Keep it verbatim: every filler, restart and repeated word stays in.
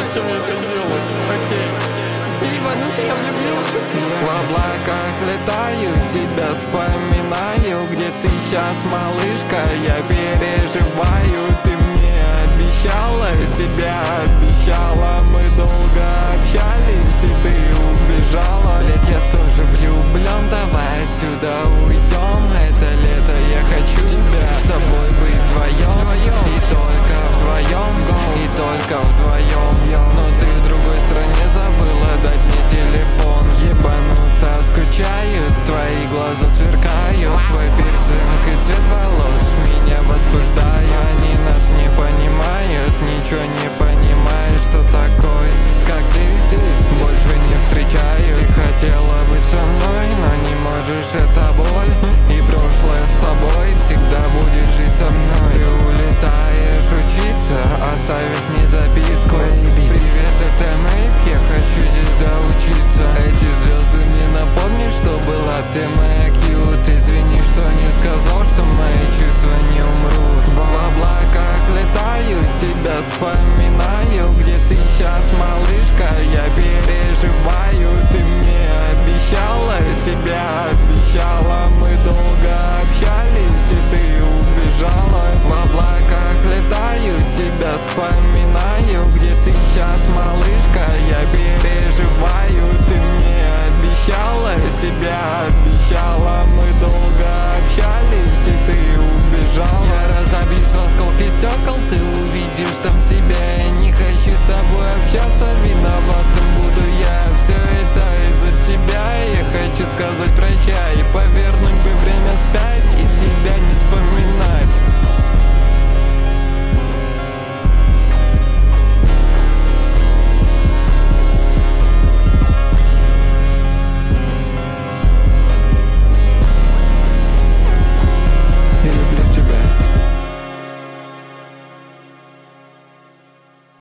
Зачем мне это делать? Окей. Ебанутый, я влюбился. В облаках летаю, тебя вспоминаю. Где ты сейчас, малышка? Я переживаю. Ты мне обещала, себя обещала. Мы долго общались, и ты убежала. Лет я тоже влюблен, давай отсюда уйдем. Это лето, я хочу тебя с тобой быть вдвоем. И только вдвоем, и только вдвоем. Но ты в другой стране забыла дать мне телефон. Ебануто скучают, твои глаза сверкают. Твой пирсинг и цвет волос меня возбуждают. Они нас не понимают, ничего не понимают, что такой, как ты, ты больше не встречаю. Ты хотела быть со мной, но не можешь, это боль. И прошлое с тобой всегда будет жить со мной. Ты улетаешь учиться, оставив мне записку. Привет, это Мэйв, я хочу здесь доучиться. Эти звезды мне напомнят, что была ты моя кьют. Извини, что не сказал, что мои чувства не умрут. В облаках летаю, тебя вспоминаю. Где ты сейчас, малышка? Я переживаю. Ты мне обещала, себя обещала. Мы долго общались, и ты убежала. В облаках летаю, тебя вспоминаю. Где ты сейчас, малышка? Я переживаю. Ты мне обещала, себя обещала. Мы долго общались, и ты убежала. Я разобьюсь в осколки стекол, ты увидишь там себя. Я не хочу с тобой общаться, виноват